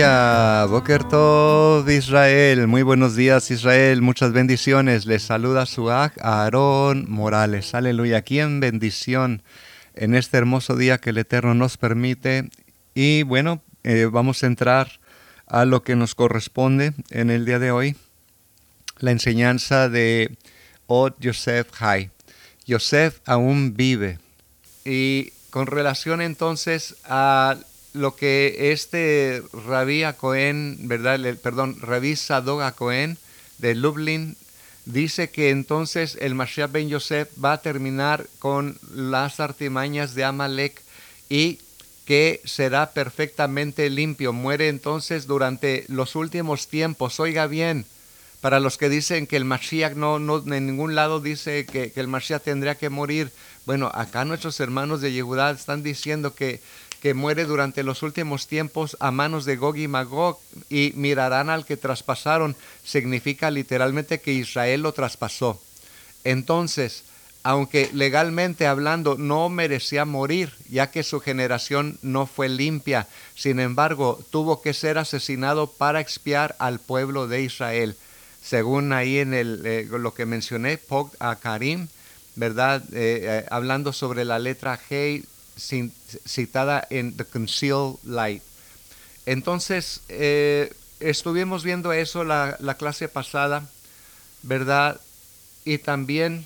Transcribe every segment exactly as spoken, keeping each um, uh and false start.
Aleluya. Boker Tov, Israel. Muy buenos días, Israel. Muchas bendiciones. Les saluda su aj Aarón Morales. Aleluya. Aquí en bendición en este hermoso día que el Eterno nos permite. Y bueno, eh, vamos a entrar a lo que nos corresponde en el día de hoy. La enseñanza de Od Yosef Hai. Yosef aún vive. Y con relación entonces a lo que este Rabí Cohen, ¿verdad? El, perdón, Rabí Sadok Cohen de Lublin dice que entonces el Mashiach ben Yosef va a terminar con las artimañas de Amalek y que será perfectamente limpio. Muere entonces durante los últimos tiempos. Oiga bien, para los que dicen que el Mashiach no, no en ningún lado dice que, que el Mashiach tendría que morir. Bueno, acá nuestros hermanos de Yehudá están diciendo que que muere durante los últimos tiempos a manos de Gog y Magog, y mirarán al que traspasaron, significa literalmente que Israel lo traspasó. Entonces, aunque legalmente hablando no merecía morir, ya que su generación no fue limpia, sin embargo, tuvo que ser asesinado para expiar al pueblo de Israel. Según ahí en el, eh, lo que mencioné, Pog a Karim, ¿verdad? Eh, eh, hablando sobre la letra G, citada en The Concealed Light. Entonces, eh, estuvimos viendo eso la, la clase pasada, ¿verdad? Y también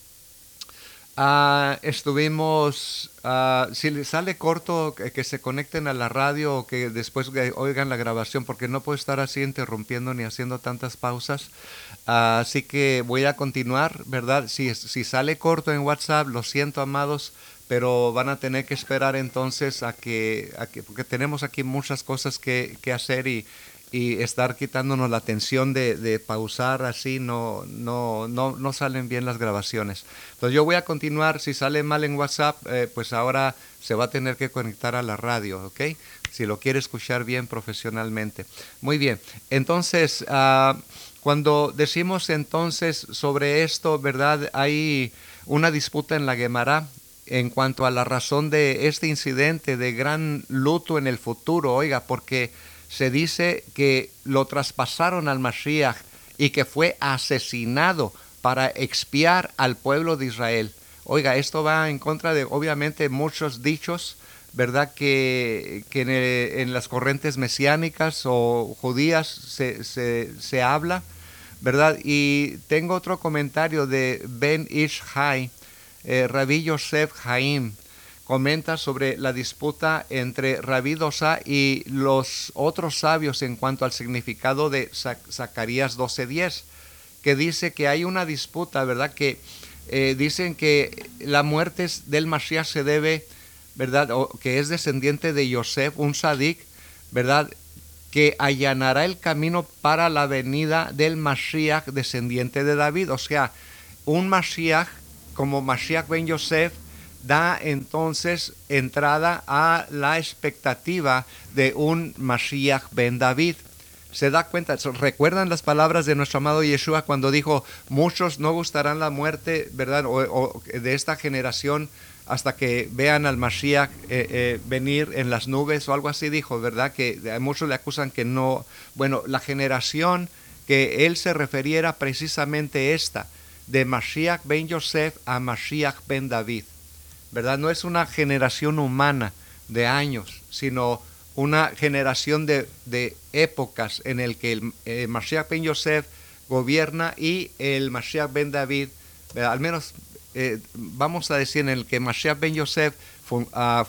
uh, estuvimos, uh, si les sale corto, que, que se conecten a la radio o que después oigan la grabación, porque no puedo estar así interrumpiendo ni haciendo tantas pausas. Uh, así que voy a continuar, ¿verdad? Si, si sale corto en WhatsApp, lo siento, amados, pero van a tener que esperar entonces a que, a que porque tenemos aquí muchas cosas que, que hacer y, y estar quitándonos la atención de, de pausar así, no, no, no, no salen bien las grabaciones. Entonces yo voy a continuar. Si sale mal en WhatsApp, eh, pues ahora se va a tener que conectar a la radio, ¿ok? Si lo quiere escuchar bien profesionalmente. Muy bien, entonces uh, cuando decimos entonces sobre esto, ¿verdad? Hay una disputa en la Gemara en cuanto a la razón de este incidente de gran luto en el futuro, oiga, porque se dice que lo traspasaron al Mashiach y que fue asesinado para expiar al pueblo de Israel. Oiga, esto va en contra de, obviamente, muchos dichos, ¿verdad? Que, que en, en las corrientes mesiánicas o judías se, se, se habla, ¿verdad? Y tengo otro comentario de Ben Ish Hai. Eh, Rabí Yosef Haim comenta sobre la disputa entre Rabí Dosa y los otros sabios en cuanto al significado de Zacarías doce diez, que dice que hay una disputa, ¿verdad? Que eh, dicen que la muerte del Mashiach se debe, ¿verdad? O que es descendiente de Yosef, un sadik, ¿verdad? Que allanará el camino para la venida del Mashiach descendiente de David. O sea, un Mashiach como Mashiach ben Yosef da entonces entrada a la expectativa de un Mashiach ben David. Se da cuenta, recuerdan las palabras de nuestro amado Yeshua cuando dijo: muchos no gustarán la muerte, ¿verdad? O, o de esta generación hasta que vean al Mashiach eh, eh, venir en las nubes, o algo así dijo, ¿verdad? Que a muchos le acusan que no. Bueno, la generación que él se referiera precisamente esta, de Mashiach ben Yosef a Mashiach ben David, ¿verdad? No es una generación humana de años, sino una generación de, de épocas en el que el eh, Mashiach ben Yosef gobierna y el Mashiach ben David, ¿verdad? Al menos eh, vamos a decir en el que Mashiach ben Yosef fun, uh,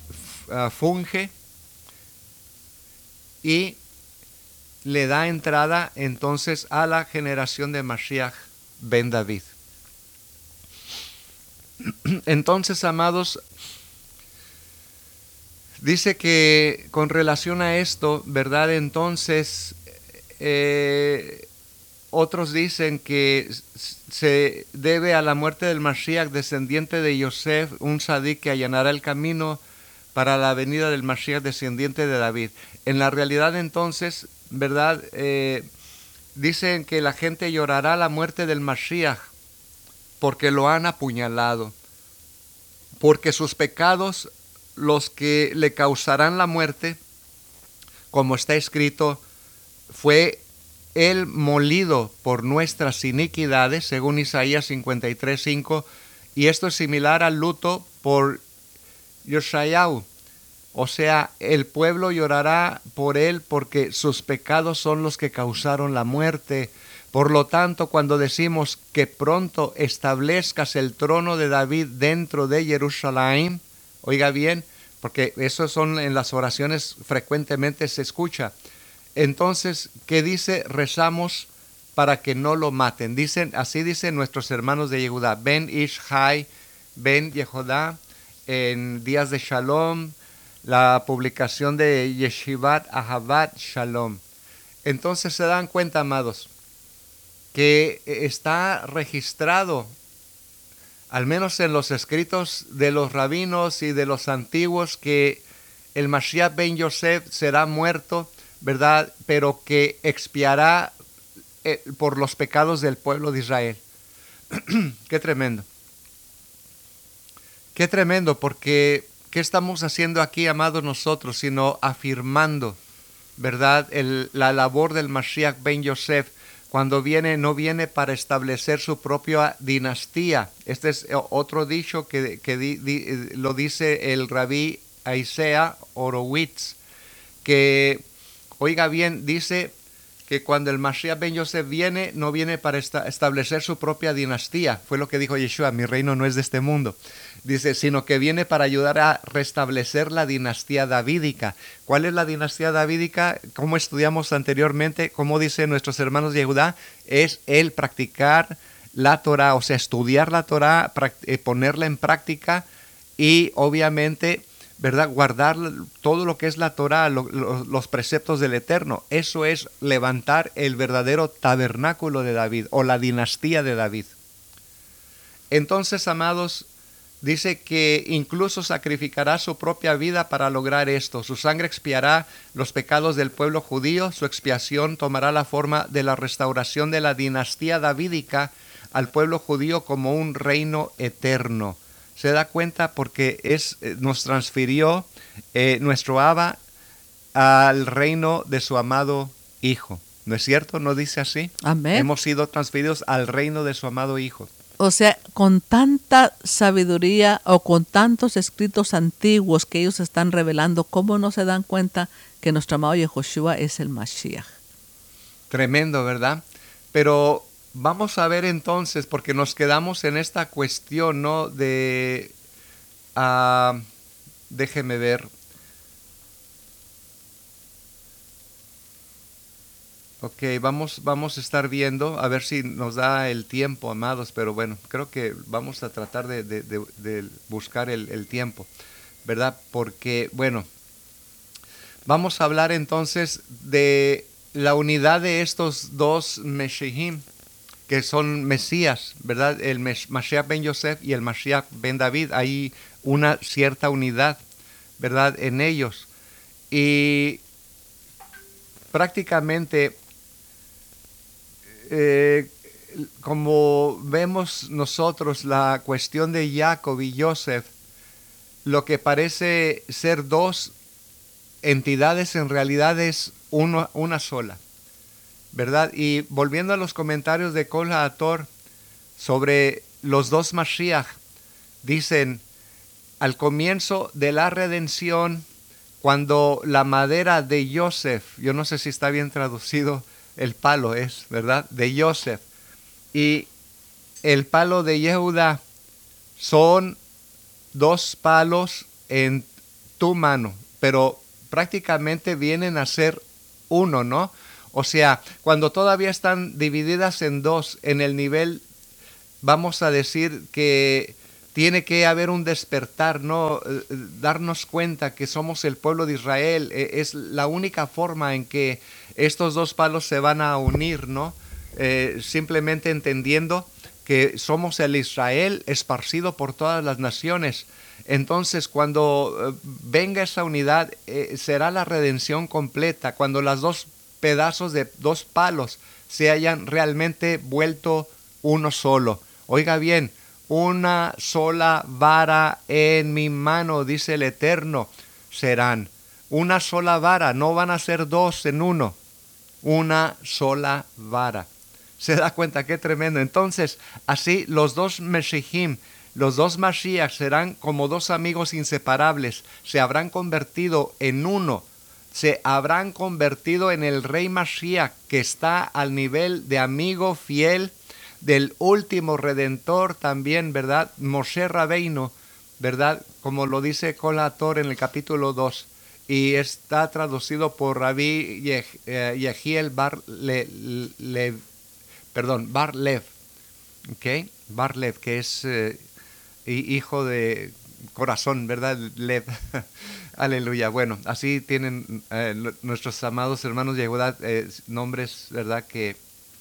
uh, funge y le da entrada entonces a la generación de Mashiach ben David. Entonces, amados, dice que con relación a esto, ¿verdad? Entonces, eh, otros dicen que se debe a la muerte del Mashiach, descendiente de Yosef, un sadik que allanará el camino para la venida del Mashiach, descendiente de David. En la realidad, entonces, ¿verdad? Eh, Dicen que la gente llorará la muerte del Mashiach porque lo han apuñalado, porque sus pecados, los que le causarán la muerte, como está escrito, fue él molido por nuestras iniquidades, según Isaías cincuenta y tres, cinco, y esto es similar al luto por Yoshayahu. O sea, el pueblo llorará por él porque sus pecados son los que causaron la muerte. Por lo tanto, cuando decimos que pronto establezcas el trono de David dentro de Jerusalén, oiga bien, porque eso son en las oraciones frecuentemente se escucha. Entonces, ¿qué dice? Rezamos para que no lo maten. Dicen, así dicen nuestros hermanos de Yehudá. Ben Ish Hai, Ben Yehodá, en Días de Shalom, la publicación de Yeshivat Ahavat Shalom. Entonces se dan cuenta, amados, que está registrado, al menos en los escritos de los rabinos y de los antiguos, que el Mashiach ben Yosef será muerto, ¿verdad? Pero que expiará eh, por los pecados del pueblo de Israel. Qué tremendo. Qué tremendo, porque ¿qué estamos haciendo aquí, amados, nosotros? Sino afirmando, ¿verdad? El, la labor del Mashiach ben Yosef. Cuando viene, no viene para establecer su propia dinastía. Este es otro dicho que, que di, di, lo dice el rabí Isaiah Horowitz, que, oiga bien, dice que cuando el Mashiach ben Yosef viene, no viene para esta, establecer su propia dinastía. Fue lo que dijo Yeshua, mi reino no es de este mundo. Dice, sino que viene para ayudar a restablecer la dinastía davídica. ¿Cuál es la dinastía davídica? Como estudiamos anteriormente, como dicen nuestros hermanos de Yehudá, es el practicar la Torah, o sea, estudiar la Torah, ponerla en práctica y obviamente, ¿verdad?, guardar todo lo que es la Torah, lo, lo, los preceptos del Eterno. Eso es levantar el verdadero tabernáculo de David o la dinastía de David. Entonces, amados, dice que incluso sacrificará su propia vida para lograr esto. Su sangre expiará los pecados del pueblo judío. Su expiación tomará la forma de la restauración de la dinastía davídica al pueblo judío como un reino eterno. Se da cuenta porque es, nos transfirió eh, nuestro Abba al reino de su amado Hijo. ¿No es cierto? ¿No dice así? Amén. Hemos sido transferidos al reino de su amado Hijo. O sea, con tanta sabiduría o con tantos escritos antiguos que ellos están revelando, ¿cómo no se dan cuenta que nuestro amado Yehoshua es el Mashiach? Tremendo, ¿verdad? Pero vamos a ver entonces, porque nos quedamos en esta cuestión, ¿no? De, uh, déjeme ver. Ok, vamos, vamos a estar viendo, a ver si nos da el tiempo, amados, pero bueno, creo que vamos a tratar de, de, de, de buscar el, el tiempo, ¿verdad? Porque, bueno, vamos a hablar entonces de la unidad de estos dos Meshihim, que son Mesías, ¿verdad? El Mashiach ben Yosef y el Mashiach ben David. Hay una cierta unidad, ¿verdad?, en ellos. Y prácticamente, eh, como vemos nosotros, la cuestión de Jacob y Joseph, lo que parece ser dos entidades, en realidad es uno, una sola, ¿verdad? Y volviendo a los comentarios de Kol HaTor sobre los dos Mashiach, dicen, al comienzo de la redención, cuando la madera de Joseph, yo no sé si está bien traducido, el palo es, ¿verdad?, de Joseph, y el palo de Yehuda son dos palos en tu mano, pero prácticamente vienen a ser uno, ¿no? O sea, cuando todavía están divididas en dos, en el nivel, vamos a decir que tiene que haber un despertar, ¿no? Eh, darnos cuenta que somos el pueblo de Israel. Eh, es la única forma en que estos dos palos se van a unir, ¿no? Eh, simplemente entendiendo que somos el Israel esparcido por todas las naciones. Entonces, cuando eh, venga esa unidad, eh, será la redención completa, cuando las dos pedazos de dos palos se hayan realmente vuelto uno solo. Oiga bien, una sola vara en mi mano, dice el Eterno, serán. una sola vara, no van a ser dos en uno, una sola vara. ¿Se da cuenta? Qué tremendo. Entonces, así los dos Meshihim, los dos Mashiach serán como dos amigos inseparables, se habrán convertido en uno, se habrán convertido en el Rey Mashiach, que está al nivel de amigo fiel del último Redentor también, ¿verdad? Moshe Rabbeinu, ¿verdad? Como lo dice Colator en el capítulo dos, y está traducido por Rabí Yeh, eh, Yehiel Bar Le, Le, perdón, Bar Lev, ¿ok? Bar Lev, que es eh, hijo de corazón, ¿verdad? Lev. Aleluya. Bueno, así tienen eh, nuestros amados hermanos de Yehudá eh, nombres, ¿verdad? Que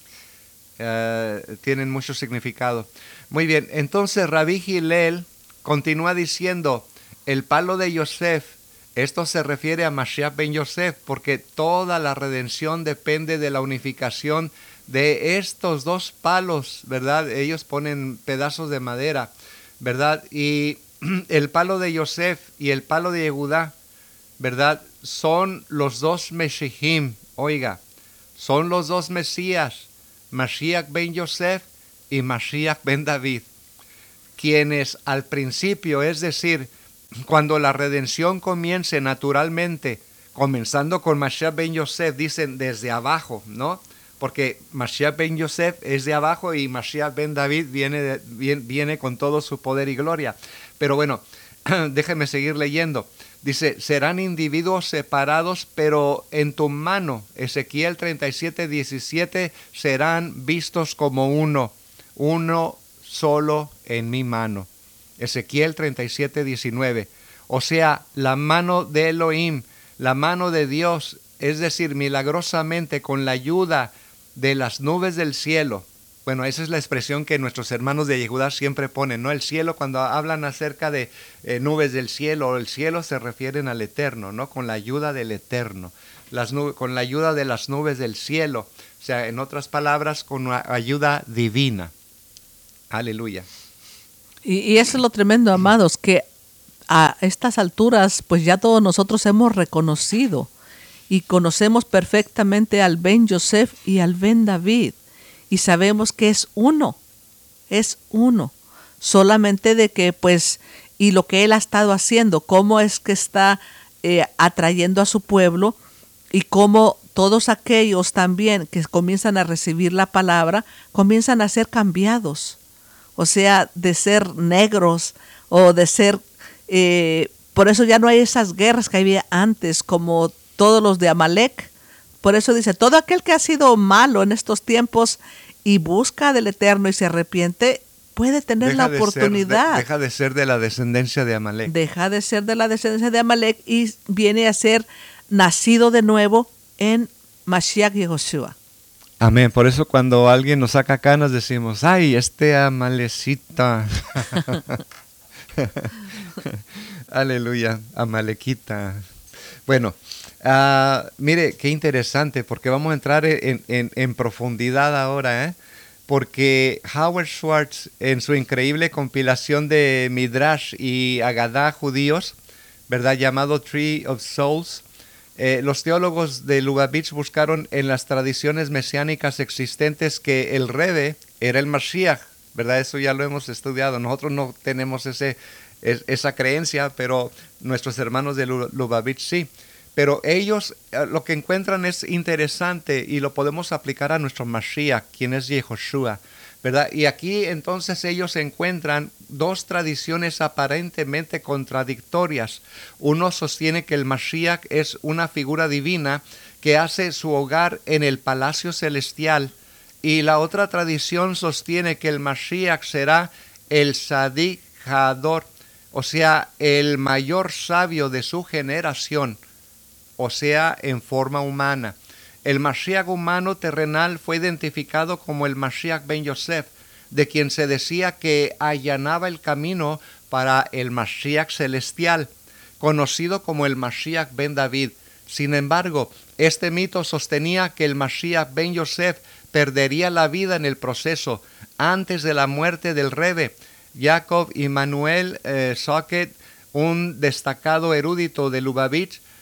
uh, tienen mucho significado. Muy bien, entonces Rabí Hillel continúa diciendo, el palo de Yosef, esto se refiere a Mashiach ben Yosef, porque toda la redención depende de la unificación de estos dos palos, ¿verdad? Ellos ponen pedazos de madera, ¿verdad? Y el palo de Yosef y el palo de Yehudá, ¿verdad? Son los dos Meshihim, oiga, son los dos Mesías, Mashiach ben Yosef y Mashiach ben David, quienes al principio, es decir, cuando la redención comience naturalmente, comenzando con Mashiach ben Yosef, dicen desde abajo, ¿no? Porque Mashiach ben Yosef es de abajo y Mashiach ben David viene, de, viene, viene con todo su poder y gloria. Pero bueno, déjeme seguir leyendo. Dice, serán individuos separados, pero en tu mano, Ezequiel treinta y siete, diecisiete, serán vistos como uno, uno solo en mi mano. Ezequiel treinta y siete, diecinueve. O sea, la mano de Elohim, la mano de Dios, es decir, milagrosamente con la ayuda de las nubes del cielo. Bueno, esa es la expresión que nuestros hermanos de Yehudá siempre ponen, ¿no? El cielo, cuando hablan acerca de eh, nubes del cielo, el cielo se refieren al eterno, ¿no? Con la ayuda del eterno, las nubes, con la ayuda de las nubes del cielo. O sea, en otras palabras, con una ayuda divina. Aleluya. Y, y eso es lo tremendo, amados, que a estas alturas, pues ya todos nosotros hemos reconocido y conocemos perfectamente al Ben Yosef y al Ben David. Y sabemos que es uno, es uno. Solamente de que, pues, y lo que él ha estado haciendo, cómo es que está eh, atrayendo a su pueblo y cómo todos aquellos también que comienzan a recibir la palabra, comienzan a ser cambiados. O sea, de ser negros o de ser, eh, por eso ya no hay esas guerras que había antes, como todos los de Amalek. Por eso dice, todo aquel que ha sido malo en estos tiempos y busca del Eterno y se arrepiente, puede tener deja la oportunidad. De ser, de, deja de ser de la descendencia de Amalek. Deja de ser de la descendencia de Amalek y viene a ser nacido de nuevo en Mashiach Yehoshua. Amén. Por eso cuando alguien nos saca canas decimos, ay, este amalecita. Aleluya, amalequita. Bueno, uh, mire, qué interesante, porque vamos a entrar en, en, en profundidad ahora, ¿eh? Porque Howard Schwartz, en su increíble compilación de Midrash y Agadá judíos, ¿verdad? Llamado Tree of Souls, eh, los teólogos de Lubavitch buscaron en las tradiciones mesiánicas existentes que el Rebbe era el Mashiach, ¿verdad? Eso ya lo hemos estudiado. Nosotros no tenemos ese, es, esa creencia, pero nuestros hermanos de Lubavitch sí. Pero ellos eh, lo que encuentran es interesante y lo podemos aplicar a nuestro Mashiach, quien es Yehoshua, ¿verdad? Y aquí entonces ellos encuentran dos tradiciones aparentemente contradictorias. Uno sostiene que el Mashiach es una figura divina que hace su hogar en el palacio celestial, y la otra tradición sostiene que el Mashiach será el Tzadik Hador, o sea, el mayor sabio de su generación, o sea, en forma humana. El Mashiach humano terrenal fue identificado como el Mashiach ben Yosef, de quien se decía que allanaba el camino para el Mashiach celestial, conocido como el Mashiach ben David. Sin embargo, este mito sostenía que el Mashiach ben Yosef perdería la vida en el proceso antes de la muerte del Rebbe. Jacob Immanuel eh, Socket, un destacado erudito de Lubavitch,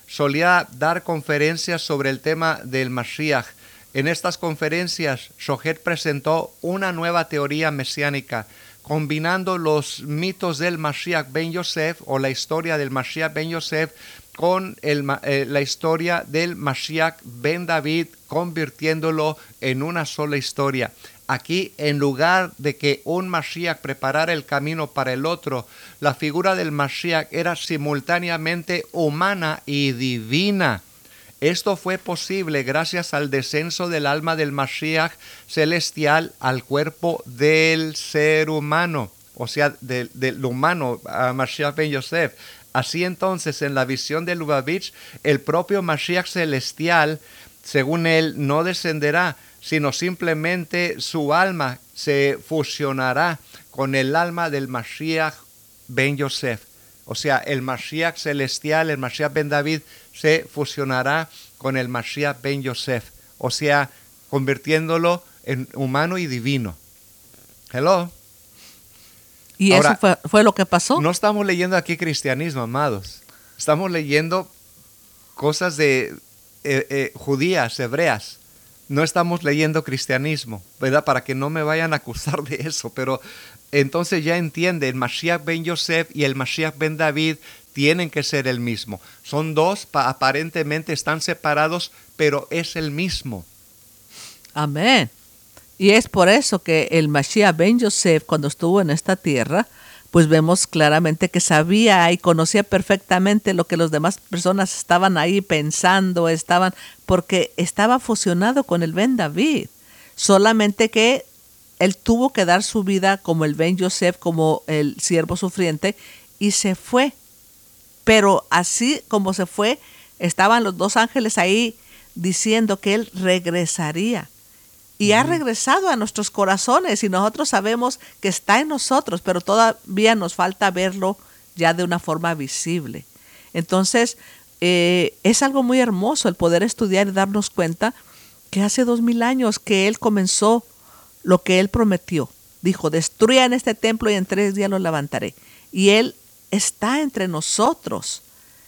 solía dar conferencias sobre el tema del Mashiach. En estas conferencias, Shohet presentó una nueva teoría mesiánica, combinando los mitos del Mashiach ben Yosef o la historia del Mashiach ben Yosef con el, eh, la historia del Mashiach ben David, convirtiéndolo en una sola historia. Aquí, en lugar de que un Mashiach preparara el camino para el otro, la figura del Mashiach era simultáneamente humana y divina. Esto fue posible gracias al descenso del alma del Mashiach celestial al cuerpo del ser humano, o sea, del, del humano, uh, Mashiach ben Yosef. Así entonces, en la visión de Lubavitch, el propio Mashiach celestial, según él, no descenderá, sino simplemente su alma se fusionará con el alma del Mashiach ben Yosef. O sea, el Mashiach celestial, el Mashiach ben David, se fusionará con el Mashiach ben Yosef. O sea, convirtiéndolo en humano y divino. Hello. ¿Y Ahora, eso fue, fue lo que pasó? No estamos leyendo aquí cristianismo, amados. Estamos leyendo cosas de eh, eh, judías, hebreas. No estamos leyendo cristianismo, ¿verdad? Para que no me vayan a acusar de eso. Pero entonces ya entiende, el Mashiach ben Yosef y el Mashiach ben David tienen que ser el mismo. Son dos, aparentemente están separados, pero es el mismo. Amén. Y es por eso que el Mashiach ben Yosef, cuando estuvo en esta tierra, pues vemos claramente que sabía y conocía perfectamente lo que las demás personas estaban ahí pensando, estaban, porque estaba fusionado con el Ben David. Solamente que él tuvo que dar su vida como el Ben Yosef, como el siervo sufriente, y se fue. Pero así como se fue, estaban los dos ángeles ahí diciendo que él regresaría. Y uh-huh. ha regresado a nuestros corazones y nosotros sabemos que está en nosotros, pero todavía nos falta verlo ya de una forma visible. Entonces, eh, es algo muy hermoso el poder estudiar y darnos cuenta que hace dos mil años que Él comenzó lo que Él prometió. Dijo, destruyan este templo y en tres días lo levantaré. Y Él está entre nosotros.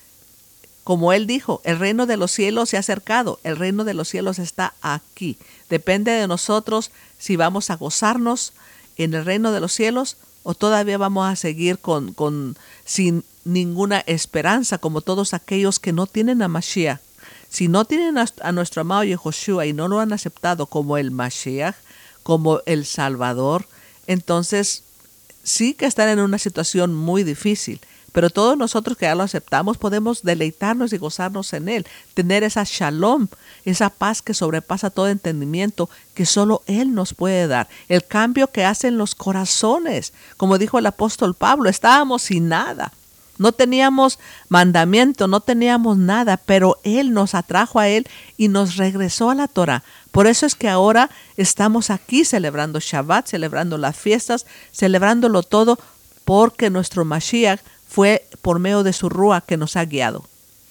Como Él dijo, el reino de los cielos se ha acercado, el reino de los cielos está aquí. Depende de nosotros si vamos a gozarnos en el reino de los cielos o todavía vamos a seguir con, con sin ninguna esperanza, como todos aquellos que no tienen a Mashiach. Si no tienen a, a nuestro amado Yehoshua y no lo han aceptado como el Mashiach, como el Salvador, entonces sí que están en una situación muy difícil. Pero todos nosotros que ya lo aceptamos podemos deleitarnos y gozarnos en Él, tener esa shalom, esa paz que sobrepasa todo entendimiento que solo Él nos puede dar. El cambio que hace en los corazones, como dijo el apóstol Pablo, estábamos sin nada, no teníamos mandamiento, no teníamos nada, pero Él nos atrajo a Él y nos regresó a la Torah. Por eso es que ahora estamos aquí celebrando Shabbat, celebrando las fiestas, celebrándolo todo, porque nuestro Mashiach fue por medio de su Ruach que nos ha guiado.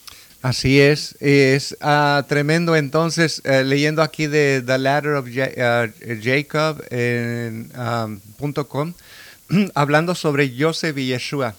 Así es, es uh, tremendo. Entonces, uh, leyendo aquí de The Ladder of Ja- uh, Jacob en um, punto com, hablando sobre Yosef y Yeshua.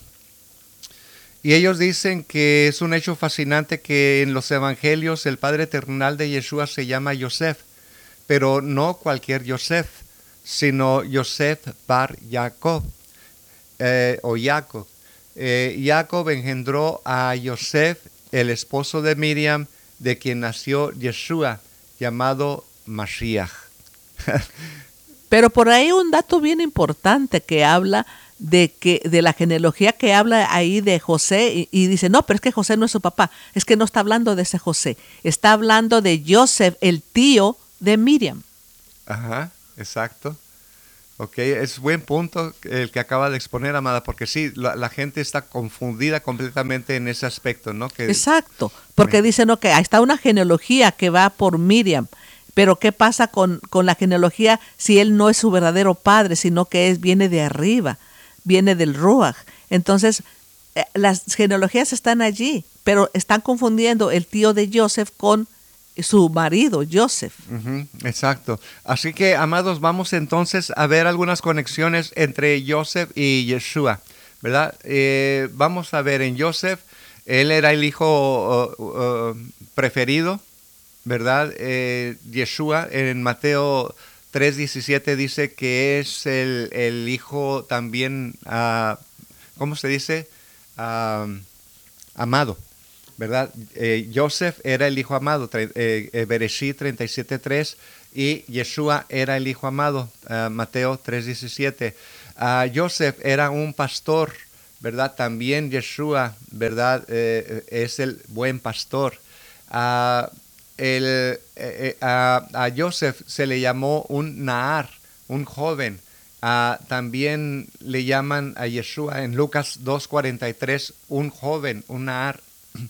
Y ellos dicen que es un hecho fascinante que en los evangelios el padre terrenal de Yeshua se llama Yosef, pero no cualquier Yosef, sino Yosef bar Jacob, eh, o Jacob. Eh, Jacob engendró a Yosef, el esposo de Miriam, de quien nació Yeshua, llamado Mashiach. Pero por ahí un dato bien importante que habla de que de la genealogía que habla ahí de José y, y dice, no, pero es que José no es su papá, es que no está hablando de ese José, está hablando de Joseph, el tío de Miriam. Ajá, exacto. Ok, es buen punto el que acaba de exponer, amada, porque sí, la, la gente está confundida completamente en ese aspecto, ¿no? Que, Exacto, porque eh. dicen, ok, ahí está una genealogía que va por Miriam, pero ¿qué pasa con, con la genealogía si él no es su verdadero padre, sino que es, viene de arriba, viene del Ruach? Entonces, eh, las genealogías están allí, pero están confundiendo el tío de Joseph con su marido, Joseph. Uh-huh, exacto. Así que, amados, vamos entonces a ver algunas conexiones entre Joseph y Yeshua, ¿verdad? Eh, vamos a ver en Joseph, Él era el hijo uh, uh, preferido, ¿verdad? Eh, Yeshua en Mateo tres diecisiete dice que es el, el hijo también, uh, ¿cómo se dice? Uh, amado, ¿verdad? Eh, Joseph era el hijo amado, eh, eh, Bereshit treinta y siete tres, y Yeshua era el hijo amado, uh, Mateo tres diecisiete. Uh, Joseph era un pastor, ¿verdad? También Yeshua, ¿verdad? Eh, es el buen pastor. Uh, el, eh, eh, a, a Joseph se le llamó un Nahar, un joven. Uh, también le llaman a Yeshua en Lucas dos cuarenta y tres un joven, un Nahar.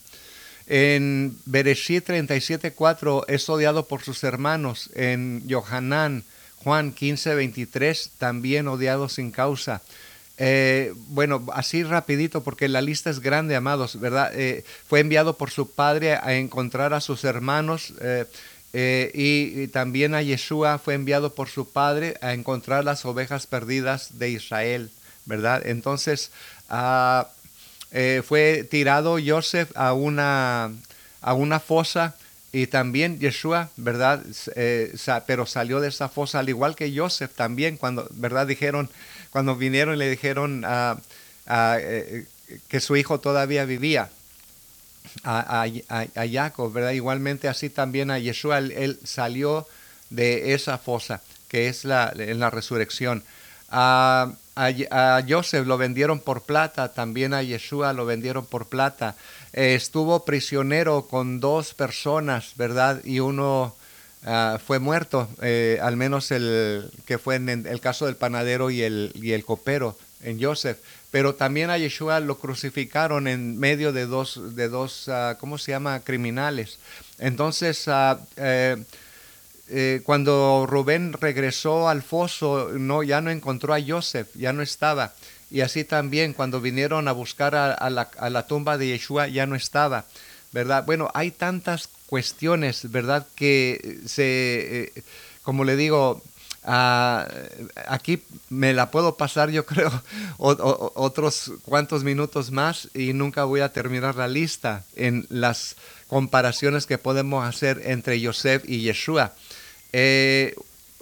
En Bereshit treinta y siete cuatro es odiado por sus hermanos. En Yohanan, Juan quince veintitrés, también odiado sin causa. Eh, bueno, así rapidito, porque la lista es grande, amados, ¿verdad? Eh, fue enviado por su padre a encontrar a sus hermanos, eh, eh, y, y también a Yeshua fue enviado por su padre a encontrar las ovejas perdidas de Israel, ¿verdad? Entonces, uh, eh, fue tirado Joseph a una, a una fosa, y también Yeshua, ¿verdad? Eh, sa- pero salió de esa fosa, al igual que Joseph también, cuando, ¿verdad? Dijeron, cuando vinieron y le dijeron uh, uh, eh, que su hijo todavía vivía, a, a, a, a Jacob, ¿verdad? Igualmente así también a Yeshua, él, él salió de esa fosa, que es la, en la resurrección. Uh, a, a Joseph lo vendieron por plata, también a Yeshua lo vendieron por plata. Eh, estuvo prisionero con dos personas, ¿verdad? Y uno uh, fue muerto, eh, al menos el que fue en el caso del panadero y el, y el copero, en Joseph. Pero también a Yeshua lo crucificaron en medio de dos, de dos uh, ¿cómo se llama?, criminales. Entonces, uh, eh, Eh, cuando Rubén regresó al foso, no, ya no encontró a Joseph, ya no estaba. Y así también cuando vinieron a buscar a, a, la, a la tumba de Yeshua, ya no estaba, ¿verdad? Bueno, hay tantas cuestiones, ¿verdad? Que se, eh, como le digo, uh, aquí me la puedo pasar, yo creo, o, o, otros cuantos minutos más y nunca voy a terminar la lista en las comparaciones que podemos hacer entre Joseph y Yeshua. Eh,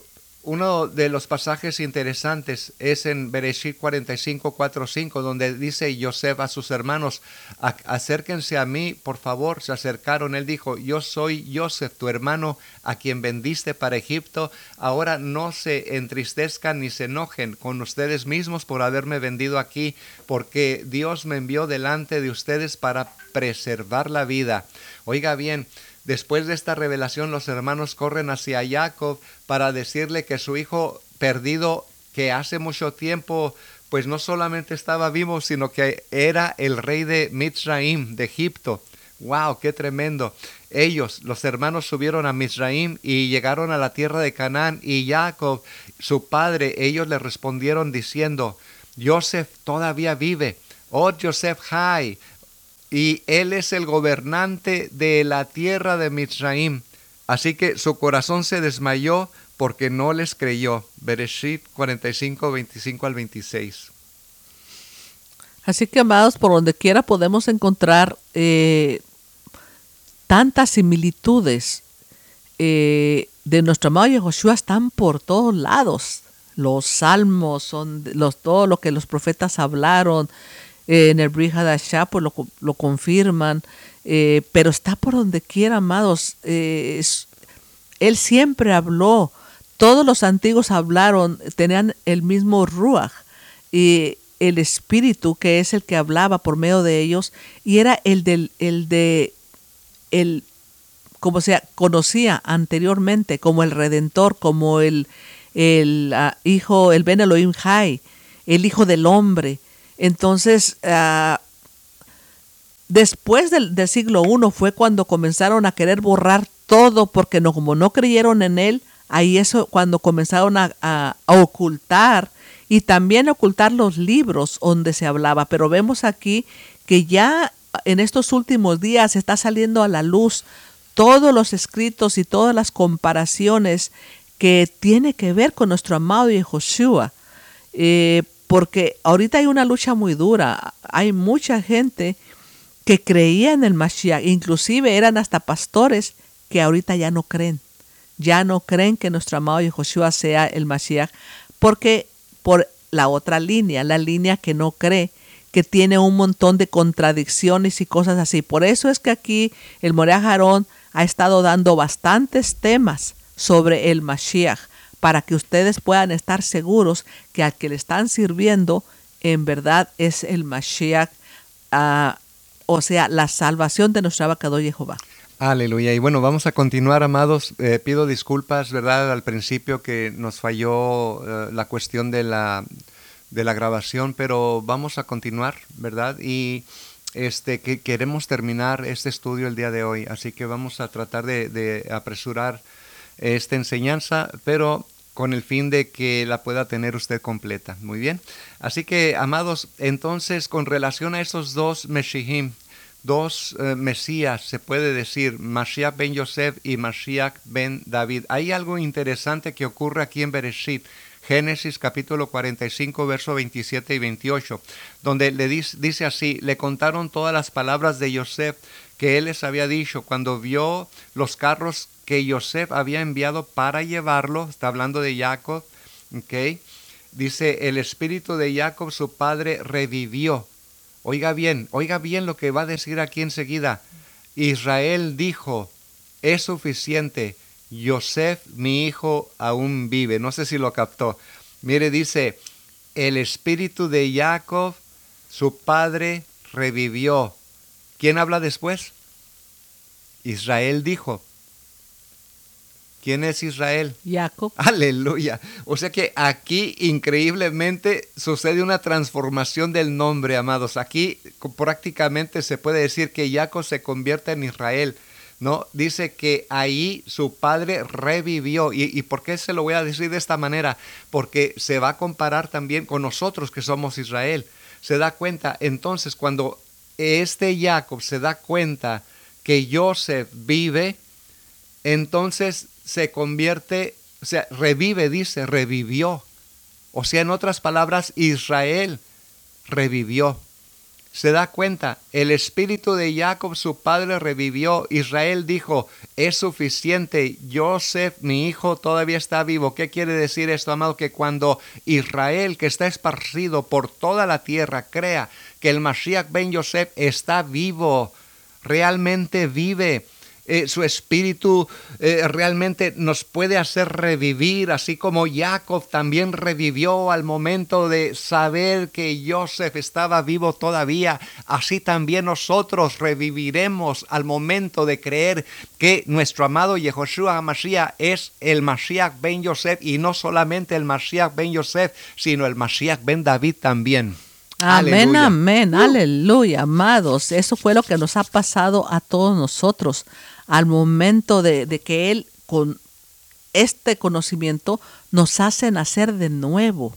uno de los pasajes interesantes es en Bereshit cuarenta y cinco, cuatro, cinco, donde dice Joseph a sus hermanos, acérquense a mí, por favor. Se acercaron, él dijo, yo soy Joseph, tu hermano, a quien vendiste para Egipto. Ahora no se entristezcan ni se enojen con ustedes mismos por haberme vendido aquí, porque Dios me envió delante de ustedes para preservar la vida. Oiga bien, después de esta revelación, los hermanos corren hacia Jacob para decirle que su hijo perdido, que hace mucho tiempo, pues no solamente estaba vivo, sino que era el rey de Mitzraim, de Egipto. ¡Wow! ¡Qué tremendo! Ellos, los hermanos, subieron a Mitzraim y llegaron a la tierra de Canaán, y Jacob, su padre, ellos le respondieron diciendo, Joseph todavía vive. ¡Oh, Joseph Hai! Y él es el gobernante de la tierra de Mitzraim. Así que su corazón se desmayó porque no les creyó. Bereshit cuarenta y cinco, veinticinco al veintiséis. Así que, amados, por donde quiera podemos encontrar eh, tantas similitudes eh, de nuestro amado Yehoshua. Están por todos lados. Los salmos, son los, todo lo que los profetas hablaron, Eh, en el Brit Hadashah, pues lo, lo confirman, eh, pero está por donde quiera, amados. Eh, es, él siempre habló, todos los antiguos hablaron, tenían el mismo Ruach, y el Espíritu, que es el que hablaba por medio de ellos, y era el del, el de, el, como se conocía anteriormente, como el Redentor, como el, el uh, hijo, el Ben Elohim Hai, el hijo del hombre. Entonces, uh, después del, del siglo primero fue cuando comenzaron a querer borrar todo, porque no, como no creyeron en él, ahí es cuando comenzaron a, a, a ocultar, y también ocultar los libros donde se hablaba. Pero vemos aquí que ya en estos últimos días está saliendo a la luz todos los escritos y todas las comparaciones que tiene que ver con nuestro amado Yehoshua. Eh, porque ahorita hay una lucha muy dura, hay mucha gente que creían en el Mashiach, inclusive eran hasta pastores que ahorita ya no creen, ya no creen que nuestro amado Yehoshua sea el Mashiach, porque por la otra línea, la línea que no cree, que tiene un montón de contradicciones y cosas así. Por eso es que aquí el Moreh Aharon ha estado dando bastantes temas sobre el Mashiach, para que ustedes puedan estar seguros que al que le están sirviendo en verdad es el Mashiach, uh, o sea, la salvación de nuestro Abacadosh Jehová. Aleluya. Y bueno, vamos a continuar, amados. Eh, pido disculpas, ¿verdad? Al principio que nos falló uh, la cuestión de la, de la grabación, pero vamos a continuar, ¿verdad? Y este que queremos terminar este estudio el día de hoy, así que vamos a tratar de, de apresurar esta enseñanza, pero con el fin de que la pueda tener usted completa. Muy bien. Así que, amados, entonces, con relación a esos dos Meshihim, dos eh, Mesías, se puede decir, Mashiach ben Yosef y Mashiach ben David. Hay algo interesante que ocurre aquí en Bereshit, Génesis capítulo cuarenta y cinco, verso veintisiete y veintiocho, donde le dice, dice así: le contaron todas las palabras de Yosef que él les había dicho cuando vio los carros que Yosef había enviado para llevarlo. Está hablando de Jacob, ¿ok? Dice, el espíritu de Jacob, su padre, revivió. Oiga bien, oiga bien lo que va a decir aquí enseguida. Israel dijo, es suficiente, Yosef, mi hijo, aún vive. No sé si lo captó. Mire, dice, el espíritu de Jacob, su padre, revivió. ¿Quién habla después? Israel dijo. ¿Quién es Israel? Jacob. Aleluya. O sea que aquí increíblemente sucede una transformación del nombre, amados. Aquí prácticamente se puede decir que Jacob se convierte en Israel, ¿no? Dice que ahí su padre revivió. ¿Y, y por qué se lo voy a decir de esta manera? Porque se va a comparar también con nosotros que somos Israel. Se da cuenta, entonces, cuando este Jacob se da cuenta que Joseph vive, entonces se convierte, o sea, revive, dice, revivió. O sea, en otras palabras, Israel revivió. Se da cuenta, el espíritu de Jacob, su padre, revivió. Israel dijo, es suficiente, Joseph, mi hijo, todavía está vivo. ¿Qué quiere decir esto, amado? Que cuando Israel, que está esparcido por toda la tierra, crea que el Mashiach ben Yosef está vivo, realmente vive, Eh, su espíritu eh, realmente nos puede hacer revivir, así como Jacob también revivió al momento de saber que Joseph estaba vivo todavía. Así también nosotros reviviremos al momento de creer que nuestro amado Yehoshua Mashiach es el Mashiach ben Yosef, y no solamente el Mashiach ben Yosef, sino el Mashiach ben David también. Amén, Aleluya. amén, uh. aleluya, amados. Eso fue lo que nos ha pasado a todos nosotros al momento de, de que Él, con este conocimiento, nos hace nacer de nuevo.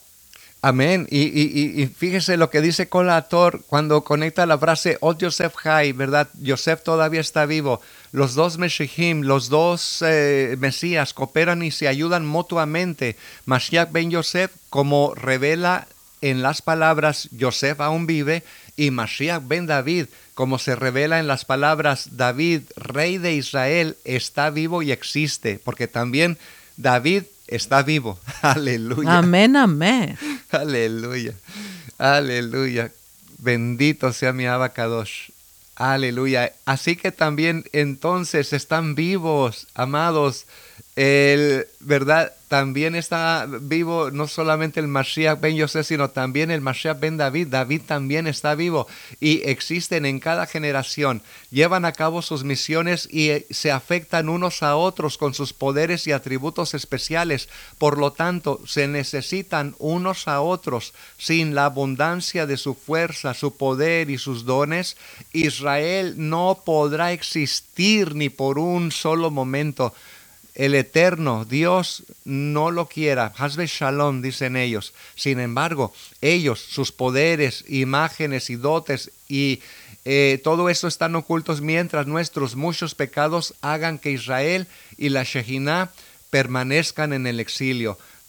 Amén. Y, y, y fíjese lo que dice Colator cuando conecta la frase Od Yosef Hai, ¿verdad? Yosef todavía está vivo. Los dos Meshihim, los dos eh, Mesías cooperan y se ayudan mutuamente. Mashiach ben Yosef, como revela en las palabras Yosef aún vive, y Mashiach ben David, como se revela en las palabras David, rey de Israel, está vivo y existe, porque también David está vivo. Aleluya. Amén, amén. Aleluya. Aleluya. Bendito sea mi Abacadosh. Aleluya. Así que también entonces están vivos, amados. El, ¿verdad? También está vivo no solamente el Mashiach ben Yosef, sino también el Mashiach ben David. David también está vivo y existen en cada generación. Llevan a cabo sus misiones y se afectan unos a otros con sus poderes y atributos especiales. Por lo tanto, se necesitan unos a otros. Sin la abundancia de su fuerza, su poder y sus dones, Israel no podrá existir ni por un solo momento. El eterno Dios no lo quiera. Hasbe Shalom, dicen ellos. Sin embargo, ellos, sus poderes, imágenes y dotes y eh, todo eso están ocultos, mientras nuestros muchos pecados hagan que Israel y la Shejinah permanezcan en el exilio.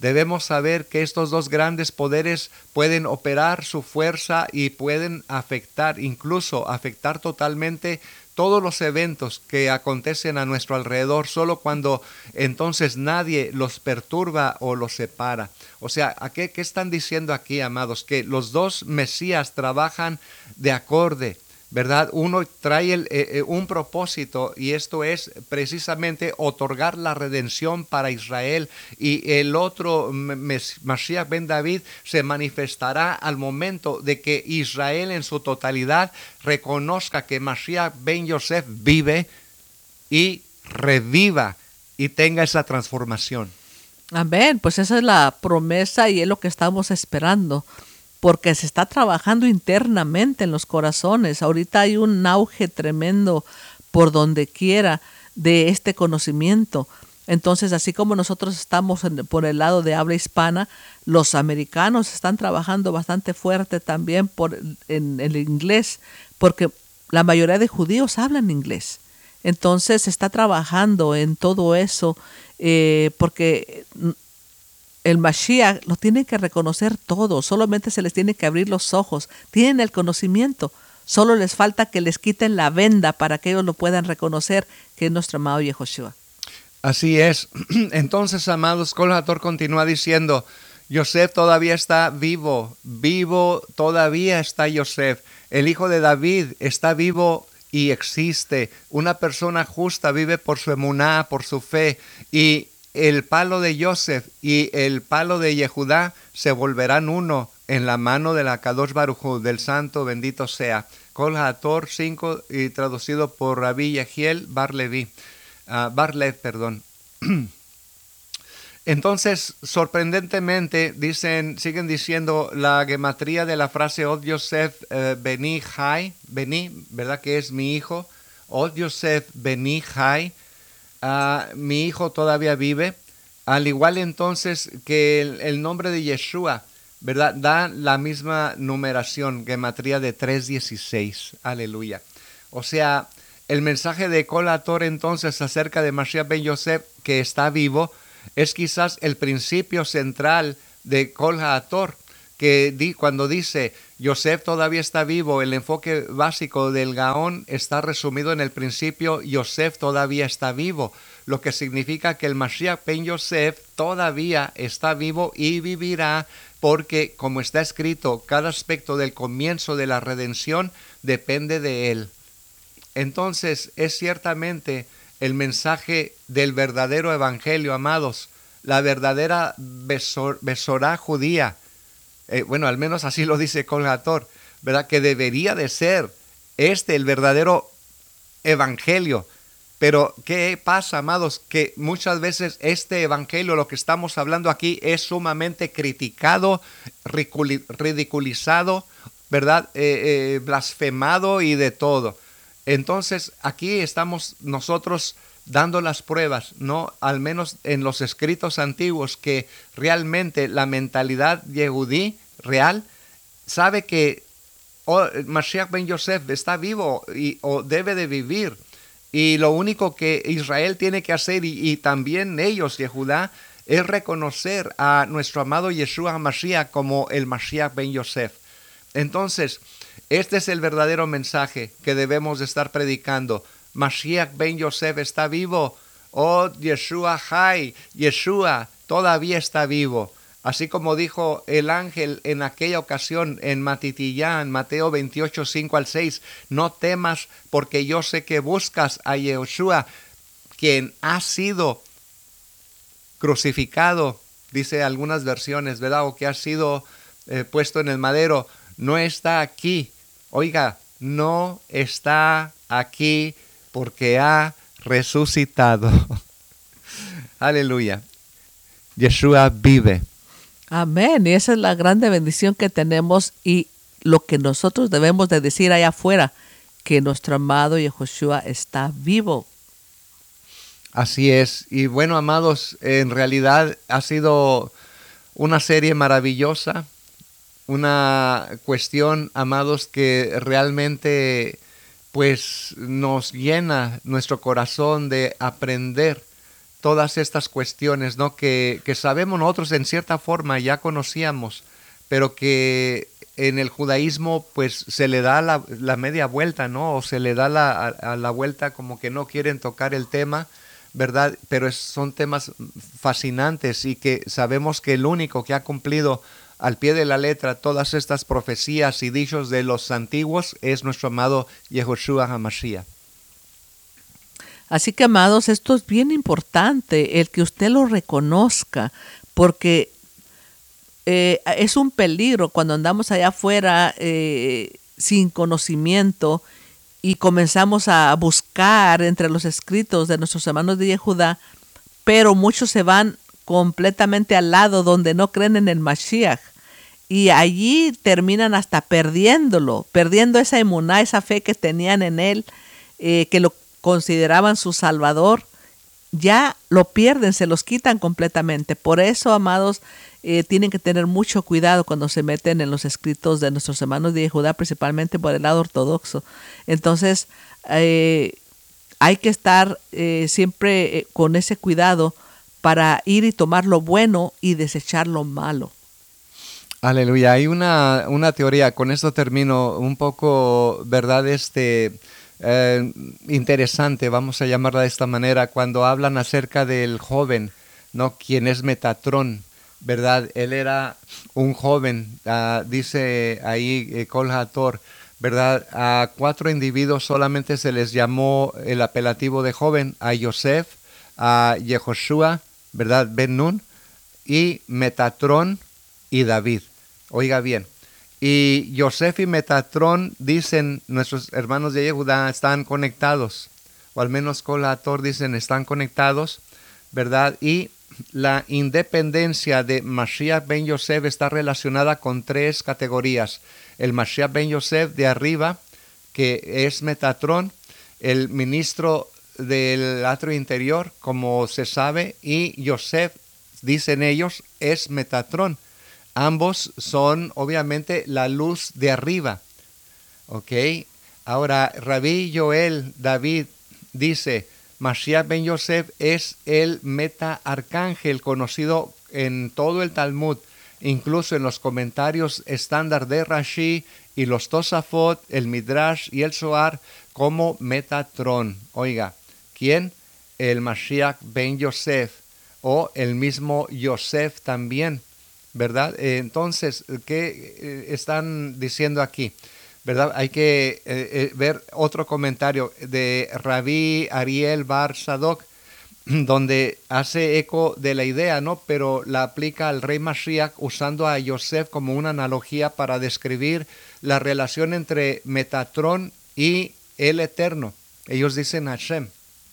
debemos saber que estos dos grandes poderes pueden operar su fuerza y pueden afectar, incluso afectar totalmente todos los eventos que acontecen a nuestro alrededor, solo cuando entonces nadie los perturba o los separa. O sea, ¿a qué, qué están diciendo aquí, amados? Que los dos Mesías trabajan de acorde, ¿verdad? Uno trae el, eh, un propósito, y esto es precisamente otorgar la redención para Israel, y el otro, Mashiach ben David, se manifestará al momento de que Israel en su totalidad reconozca que Mashiach ben Yosef vive y reviva y tenga esa transformación. Amén, pues esa es la promesa y es lo que estamos esperando, porque se está trabajando internamente en los corazones. Ahorita hay un auge tremendo por donde quiera de este conocimiento. Entonces, así como nosotros estamos en, por el lado de habla hispana, los americanos están trabajando bastante fuerte también por, en, en el inglés, porque la mayoría de judíos hablan inglés. Entonces, se está trabajando en todo eso, eh, porque el Mashiach lo tienen que reconocer todos, solamente se les tiene que abrir los ojos, tienen el conocimiento, solo les falta que les quiten la venda para que ellos lo puedan reconocer, que es nuestro amado Yehoshua. Así es. Entonces, amados, Kol Hator continúa diciendo, Yosef todavía está vivo, vivo todavía está Yosef, el hijo de David está vivo y existe, una persona justa vive por su emuná, por su fe, y el palo de Yosef y el palo de Yehudá se volverán uno en la mano de la Kadosh Baruj Hu, del santo bendito sea. Kol Hator cinco, y traducido por Rabbi Yehiel Bar Levi, uh, Bar Lev, perdón. Entonces, sorprendentemente, dicen, siguen diciendo la gematría de la frase Od Yosef uh, Beni Chai, Beni, ¿verdad? Que es mi hijo. Od Yosef Beni Chai. Uh, mi hijo todavía vive, al igual entonces que el, el nombre de Yeshua, ¿verdad? Da la misma numeración, gematría de tres dieciséis, aleluya. O sea, el mensaje de Kol Hator entonces acerca de Mashiach ben Yosef, que está vivo, es quizás el principio central de Kol Hator, que di, cuando dice Yosef todavía está vivo, el enfoque básico del Gaón está resumido en el principio Yosef todavía está vivo, lo que significa que el Mashiach ben Yosef todavía está vivo y vivirá, porque como está escrito, cada aspecto del comienzo de la redención depende de él. Entonces es ciertamente el mensaje del verdadero evangelio, amados, la verdadera besor, besorá judía. Eh, bueno, al menos así lo dice Kol Hator, ¿verdad? Que debería de ser este el verdadero evangelio. Pero ¿qué pasa, amados? Que muchas veces este evangelio, lo que estamos hablando aquí, es sumamente criticado, ridiculizado, ¿verdad? Eh, eh, blasfemado y de todo. Entonces, aquí estamos nosotros dando las pruebas, ¿no? Al menos en los escritos antiguos, que realmente la mentalidad yehudí real sabe que oh, Mashiach ben Yosef está vivo y, o debe de vivir. Y lo único que Israel tiene que hacer, y, y también ellos, Yehudá, es reconocer a nuestro amado Yeshua Mashiach como el Mashiach ben Yosef. Entonces, este es el verdadero mensaje que debemos de estar predicando. Mashiach ben Yosef está vivo. Oh, Yeshua Hai, Yeshua todavía está vivo. Así como dijo el ángel en aquella ocasión en Matitillán, Mateo veintiocho, cinco al seis, no temas porque yo sé que buscas a Yeshua, quien ha sido crucificado, dice algunas versiones, ¿verdad? O que ha sido eh, puesto en el madero, no está aquí. Oiga, no está aquí porque ha resucitado. Aleluya. Yeshua vive. Amén. Y esa es la grande bendición que tenemos y lo que nosotros debemos de decir allá afuera, que nuestro amado Yehoshua está vivo. Así es. Y bueno, amados, en realidad ha sido una serie maravillosa, una cuestión, amados, que realmente pues nos llena nuestro corazón de aprender todas estas cuestiones, ¿no? Que, que sabemos nosotros en cierta forma, ya conocíamos, pero que en el judaísmo pues se le da la, la media vuelta, ¿no? O se le da la, a, a la vuelta como que no quieren tocar el tema, ¿verdad? Pero es, son temas fascinantes y que sabemos que el único que ha cumplido al pie de la letra todas estas profecías y dichos de los antiguos es nuestro amado Yehoshua HaMashiach. Así que, amados, esto es bien importante, el que usted lo reconozca, porque eh, es un peligro cuando andamos allá afuera eh, sin conocimiento y comenzamos a buscar entre los escritos de nuestros hermanos de Yehudá, pero muchos se van completamente al lado donde no creen en el Mashiach. Y allí terminan hasta perdiéndolo, perdiendo esa emuná, esa fe que tenían en él, eh, que lo consideraban su salvador. Ya lo pierden, se los quitan completamente. Por eso, amados, eh, tienen que tener mucho cuidado cuando se meten en los escritos de nuestros hermanos de Judá, principalmente por el lado ortodoxo. Entonces, eh, hay que estar eh, siempre eh, con ese cuidado para ir y tomar lo bueno y desechar lo malo. Aleluya. Hay una, una teoría, con esto termino, un poco, ¿verdad? Este, eh, interesante, vamos a llamarla de esta manera, cuando hablan acerca del joven, ¿no? Quien es Metatrón, ¿verdad? Él era un joven, uh, dice ahí eh, Kol HaTor, ¿verdad? A cuatro individuos solamente se les llamó el apelativo de joven, a Yosef, a Yehoshua, ¿verdad? Ben Nun, y Metatrón y David. Oiga bien, y Yosef y Metatrón, dicen nuestros hermanos de Yehudá, están conectados, o al menos Kol HaTor dicen están conectados, ¿verdad? Y la independencia de Mashiach ben Yosef está relacionada con tres categorías. El Mashiach ben Yosef de arriba, que es Metatrón, el ministro del atrio interior, como se sabe, y Yosef, dicen ellos, es Metatrón. Ambos son obviamente la luz de arriba. Ok. Ahora, Rabí Joel David dice, Mashiach ben Yosef es el meta arcángel conocido en todo el Talmud, incluso en los comentarios estándar de Rashi y los Tosafot, el Midrash y el Zohar como Metatrón. Oiga, ¿quién? El Mashiach ben Yosef o el mismo Yosef también. ¿Verdad? Eh, entonces, ¿qué eh, están diciendo aquí? ¿Verdad? Hay que eh, eh, ver otro comentario de Rabí Ariel Bar Sadok, donde hace eco de la idea, ¿no? Pero la aplica al rey Mashiach usando a Yosef como una analogía para describir la relación entre Metatrón y el Eterno. Ellos dicen Hashem.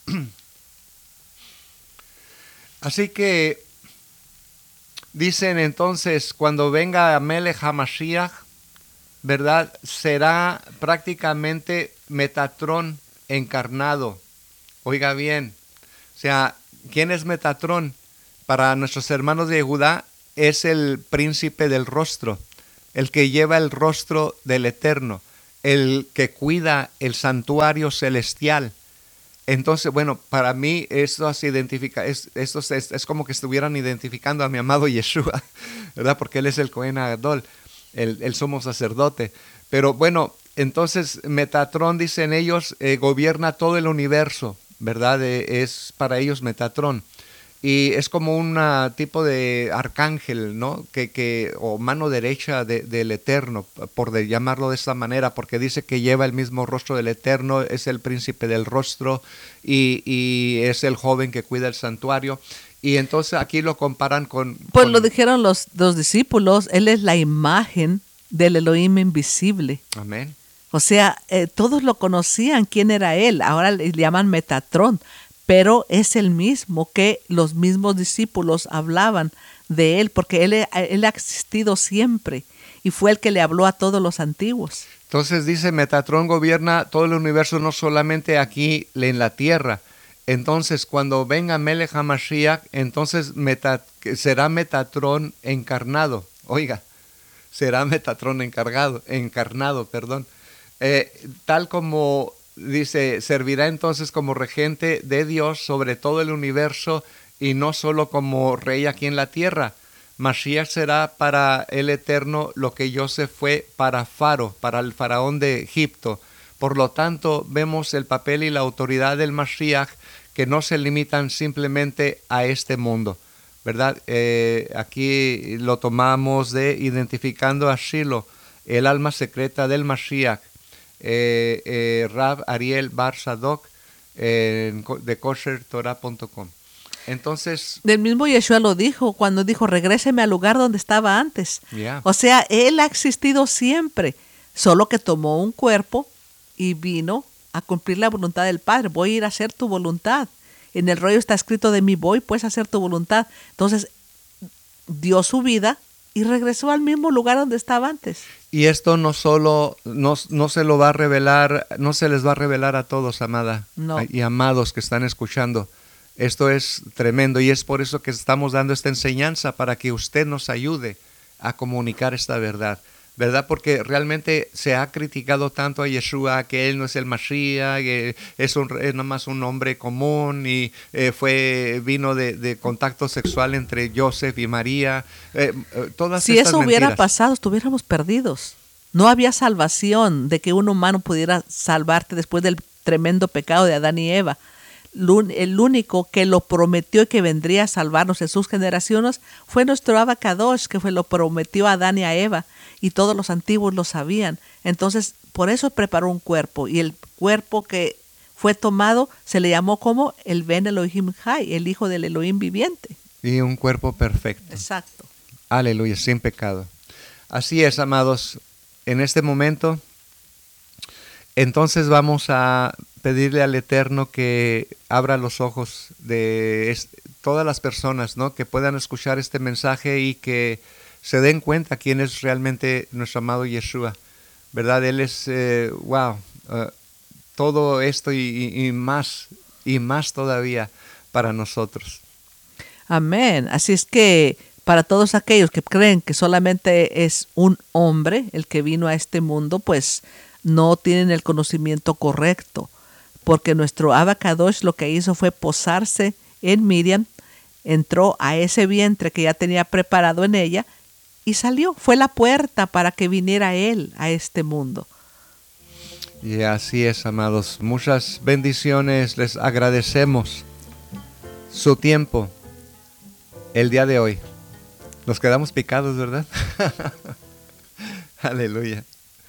Así que dicen entonces, cuando venga Melech HaMashiach, ¿verdad? Será prácticamente Metatrón encarnado. Oiga bien, o sea, ¿quién es Metatrón? Para nuestros hermanos de Judá es el príncipe del rostro, el que lleva el rostro del Eterno, el que cuida el santuario celestial. Entonces, bueno, para mí esto se identifica, es, esto es, es como que estuvieran identificando a mi amado Yeshua, ¿verdad? Porque él es el Cohen Gadol, el, el sumo sacerdote. Pero bueno, entonces Metatrón, dicen ellos, eh, gobierna todo el universo, ¿verdad? Eh, es para ellos Metatrón. Y es como un tipo de arcángel, ¿no? Que, que, o mano derecha de, del Eterno, por de llamarlo de esta manera, porque dice que lleva el mismo rostro del Eterno, es el príncipe del rostro y, y es el joven que cuida el santuario. Y entonces aquí lo comparan con... Pues con... lo dijeron los, los discípulos, él es la imagen del Elohim invisible. Amén. O sea, eh, todos lo conocían quién era él, ahora le llaman Metatrón. Pero es el mismo que los mismos discípulos hablaban de él, porque él, él ha existido siempre y fue el que le habló a todos los antiguos. Entonces dice, Metatrón gobierna todo el universo, no solamente aquí en la tierra. Entonces cuando venga Melech HaMashiach, entonces meta, será Metatrón encarnado. Oiga, será Metatrón encargado, encarnado, perdón. Eh, tal como... Dice, servirá entonces como regente de Dios sobre todo el universo y no solo como rey aquí en la tierra. Mashiach será para el Eterno lo que Joseph fue para Faro, para el faraón de Egipto. Por lo tanto, vemos el papel y la autoridad del Mashiach que no se limitan simplemente a este mundo, ¿verdad? Eh, aquí lo tomamos de identificando a Shiloh, el alma secreta del Mashiach, eh, eh, Rav Ariel Bar Sadok, eh, de kosher torah punto com. Entonces, del mismo Yeshua lo dijo cuando dijo, regréseme al lugar donde estaba antes. Yeah. O sea, Él ha existido siempre, solo que tomó un cuerpo y vino a cumplir la voluntad del Padre. Voy a ir a hacer tu voluntad. En el rollo está escrito de mí, voy pues a hacer tu voluntad. Entonces, dio su vida y regresó al mismo lugar donde estaba antes. Y esto no solo, no, no se lo va a revelar, no se les va a revelar a todos, amada, No. y amados que están escuchando. Esto es tremendo y es por eso que estamos dando esta enseñanza, para que usted nos ayude a comunicar esta verdad, ¿verdad? Porque realmente se ha criticado tanto a Yeshua, que él no es el Mashiach, que es, un, es nada más un hombre común y eh, fue vino de, de contacto sexual entre Joseph y María. Eh, todas si estas eso hubiera mentiras. pasado, estuviéramos perdidos. No había salvación de que un humano pudiera salvarte después del tremendo pecado de Adán y Eva. El único que lo prometió y que vendría a salvarnos en sus generaciones fue nuestro Abba Kadosh, que fue lo prometió a Adán y a Eva, y todos los antiguos lo sabían. Entonces, por eso preparó un cuerpo, y el cuerpo que fue tomado se le llamó como el Ben Elohim Hai, el hijo del Elohim viviente. Y un cuerpo perfecto. Exacto. Aleluya, sin pecado. Así es, amados. En este momento, entonces vamos a pedirle al Eterno que abra los ojos de todas las personas, ¿no?, que puedan escuchar este mensaje y que se den cuenta quién es realmente nuestro amado Yeshua, ¿verdad? Él es, eh, wow, uh, todo esto y, y más, y más todavía para nosotros. Amén. Así es que para todos aquellos que creen que solamente es un hombre el que vino a este mundo, pues no tienen el conocimiento correcto, porque nuestro Abba Kadosh lo que hizo fue posarse en Miriam, entró a ese vientre que ya tenía preparado en ella y salió. Fue la puerta para que viniera él a este mundo. Y así es, amados. Muchas bendiciones. Les agradecemos su tiempo el día de hoy. Nos quedamos picados, ¿verdad? Aleluya.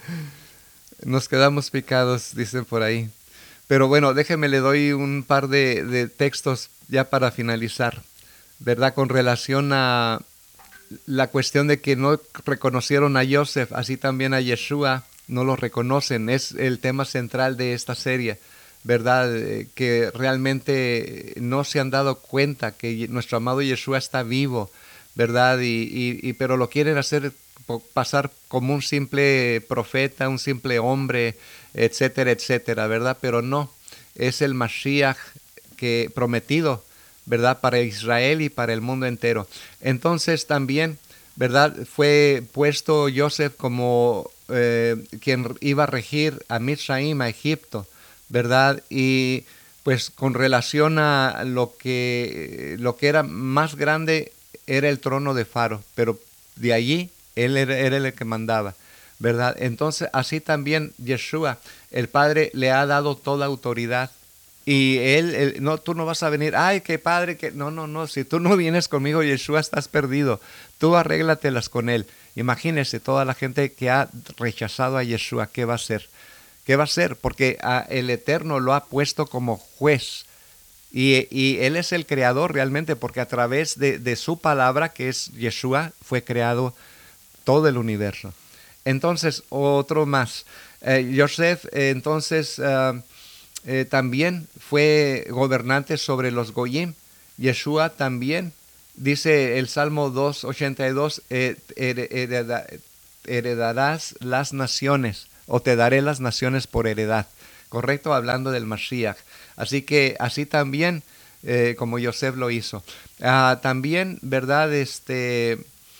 Nos quedamos picados, dicen por ahí. Pero bueno, déjeme, le doy un par de, de textos ya para finalizar, ¿verdad? Con relación a la cuestión de que no reconocieron a Joseph, así también a Yeshua no lo reconocen. Es el tema central de esta serie, ¿verdad? Eh, que realmente no se han dado cuenta que nuestro amado Yeshua está vivo, ¿verdad? Y, y, y pero lo quieren hacer pasar como un simple profeta, un simple hombre, etcétera, etcétera, ¿verdad? Pero no, es el Mashiach que prometido, ¿verdad? Para Israel y para el mundo entero. Entonces también, ¿verdad? Fue puesto Joseph como eh, quien iba a regir a Misraim, a Egipto, ¿verdad? Y pues con relación a lo que, lo que era más grande era el trono de Faro, pero de allí él era, era el que mandaba, ¿verdad? Entonces así también Yeshua, el Padre le ha dado toda autoridad. Y él, él, no, tú no vas a venir, ay, qué padre, que no, no, no, si tú no vienes conmigo, Yeshua, estás perdido, tú arréglatelas con él. Imagínese toda la gente que ha rechazado a Yeshua, ¿qué va a hacer? ¿Qué va a hacer? Porque a, el Eterno lo ha puesto como juez, y, y él es el creador realmente, porque a través de, de su palabra, que es Yeshua, fue creado todo el universo. Entonces, otro más, eh, Joseph, eh, entonces... Uh, Eh, también fue gobernante sobre los Goyim. Yeshua también, dice el Salmo dos ochenta y dos, eh, hereda, heredarás las naciones, o te daré las naciones por heredad. Correcto, hablando del Mashiach. Así que así también, eh, como Yosef lo hizo. Ah, también, ¿verdad? Este,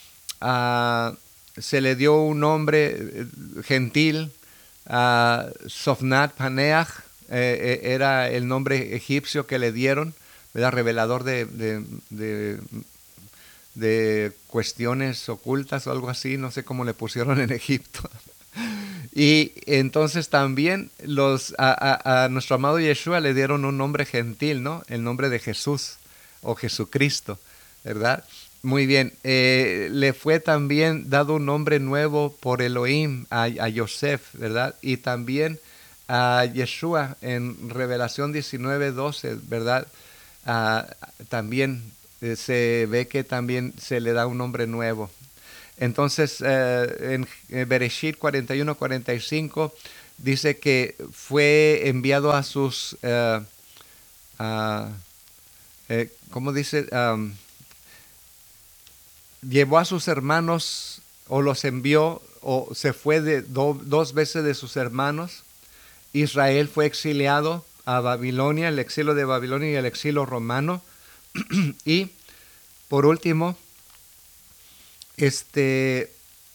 ah, se le dio un nombre gentil, ah, Sofnat Paneach. Eh, era el nombre egipcio que le dieron, ¿verdad? Revelador de, de, de, de cuestiones ocultas o algo así, no sé cómo le pusieron en Egipto. Y entonces también los, a, a, a nuestro amado Yeshua le dieron un nombre gentil, ¿no? El nombre de Jesús o Jesucristo, ¿verdad? Muy bien, eh, le fue también dado un nombre nuevo por Elohim a, a Yosef, ¿verdad? Y también a Yeshua en Revelación diecinueve doce, ¿verdad? Uh, también eh, se ve que también se le da un nombre nuevo. Entonces, eh, en, en Bereshit cuarenta y uno cuarenta y cinco dice que fue enviado a sus, uh, uh, eh, ¿cómo dice? Um, llevó a sus hermanos o los envió o se fue de do, dos veces de sus hermanos. Israel fue exiliado a Babilonia, el exilio de Babilonia y el exilio romano. Y por último, este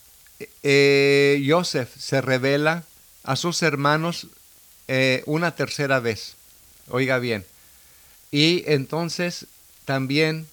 eh, Joseph se revela a sus hermanos eh, una tercera vez. Oiga bien. Y entonces también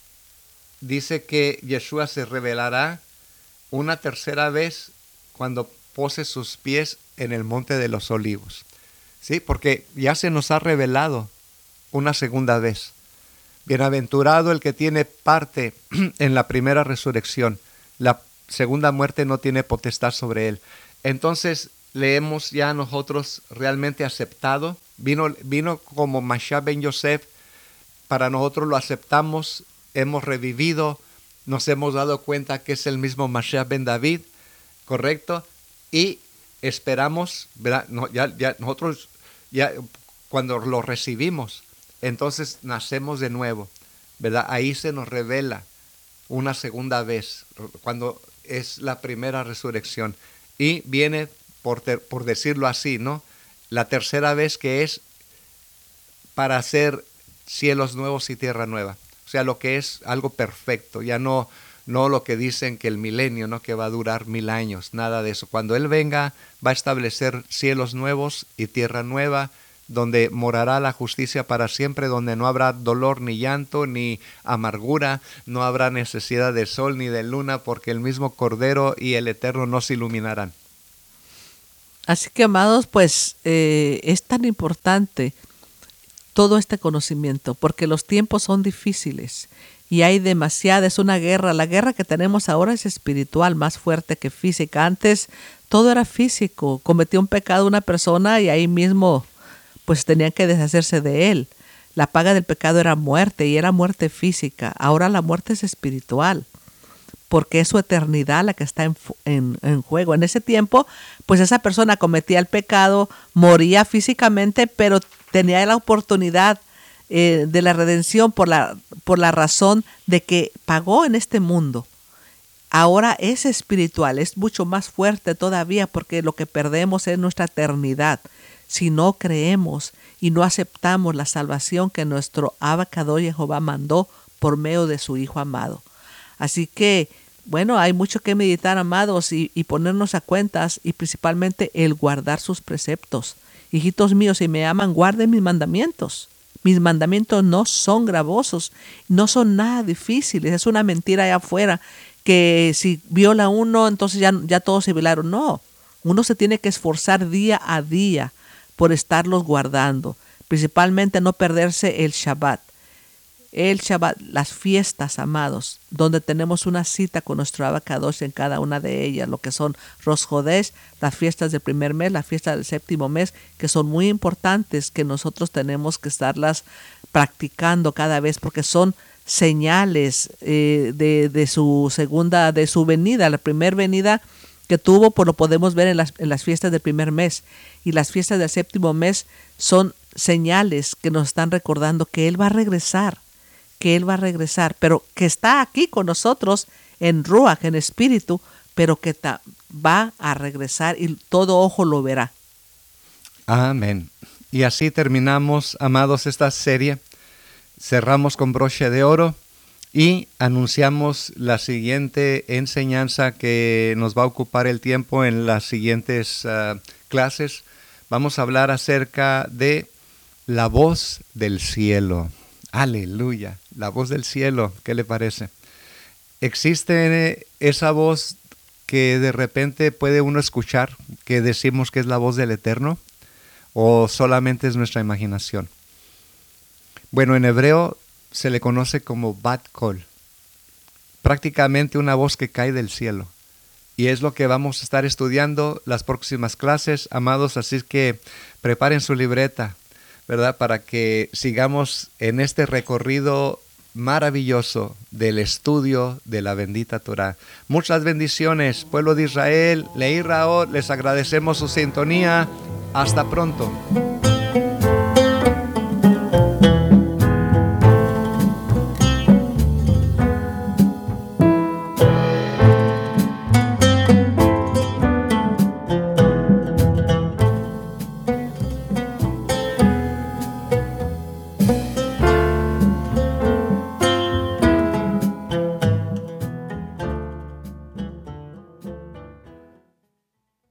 dice que Yeshua se revelará una tercera vez cuando pose sus pies en el monte de los olivos. ¿Sí? Porque ya se nos ha revelado una segunda vez. Bienaventurado el que tiene parte en la primera resurrección. La segunda muerte no tiene potestad sobre él. Entonces le hemos ya nosotros realmente aceptado. Vino, vino como Mashiach ben Yosef. Para nosotros lo aceptamos. Hemos revivido. Nos hemos dado cuenta que es el mismo Mashiach ben David. ¿Correcto? Y esperamos, ¿verdad? No, ya, ya, nosotros ya cuando lo recibimos, entonces nacemos de nuevo, ¿verdad? Ahí se nos revela una segunda vez, cuando es la primera resurrección. Y viene, por, ter, por decirlo así, ¿no? La tercera vez, que es para hacer cielos nuevos y tierra nueva. O sea, lo que es algo perfecto, ya no, no lo que dicen que el milenio, ¿no? Que va a durar mil años, nada de eso. Cuando Él venga, va a establecer cielos nuevos y tierra nueva, donde morará la justicia para siempre, donde no habrá dolor ni llanto ni amargura, no habrá necesidad de sol ni de luna, porque el mismo Cordero y el Eterno nos iluminarán. Así que, amados, pues eh, es tan importante todo este conocimiento, porque los tiempos son difíciles y hay demasiada, es una guerra. La guerra que tenemos ahora es espiritual, más fuerte que física. Antes todo era físico, cometió un pecado una persona y ahí mismo pues tenían que deshacerse de él. La paga del pecado era muerte y era muerte física. Ahora la muerte es espiritual, porque es su eternidad la que está en, en, en juego. En ese tiempo, pues esa persona cometía el pecado, moría físicamente, pero tenía la oportunidad eh, de la redención por la, por la razón de que pagó en este mundo. Ahora es espiritual, es mucho más fuerte todavía, porque lo que perdemos es nuestra eternidad si no creemos y no aceptamos la salvación que nuestro Abacador Jehová mandó por medio de su Hijo amado. Así que, bueno, hay mucho que meditar, amados, y, y ponernos a cuentas, y principalmente el guardar sus preceptos. Hijitos míos, si me aman, guarden mis mandamientos. Mis mandamientos no son gravosos, no son nada difíciles. Es una mentira allá afuera que si viola uno, entonces ya, ya todos se violaron. No, uno se tiene que esforzar día a día por estarlos guardando. Principalmente no perderse el Shabbat. El Shabbat, las fiestas, amados, donde tenemos una cita con nuestro Abacadosh en cada una de ellas, lo que son Rosh Hodesh, las fiestas del primer mes, la fiesta del séptimo mes, que son muy importantes, que nosotros tenemos que estarlas practicando cada vez, porque son señales eh, de, de su segunda, de su venida. La primera venida que tuvo, pues lo podemos ver en las, en las fiestas del primer mes, y las fiestas del séptimo mes son señales que nos están recordando que Él va a regresar, que Él va a regresar, pero que está aquí con nosotros en Ruach, en espíritu, pero que ta, va a regresar y todo ojo lo verá. Amén. Y así terminamos, amados, esta serie. Cerramos con broche de oro y anunciamos la siguiente enseñanza que nos va a ocupar el tiempo en las siguientes uh, clases. Vamos a hablar acerca de la voz del cielo. Aleluya, la voz del cielo, ¿qué le parece? ¿Existe esa voz que de repente puede uno escuchar, que decimos que es la voz del Eterno, o solamente es nuestra imaginación? Bueno, en hebreo se le conoce como Bat Kol, prácticamente una voz que cae del cielo. Y es lo que vamos a estar estudiando las próximas clases, amados, así que preparen su libreta, ¿verdad? Para que sigamos en este recorrido maravilloso del estudio de la bendita Torah. Muchas bendiciones, pueblo de Israel, Leí Raot, les agradecemos su sintonía. Hasta pronto.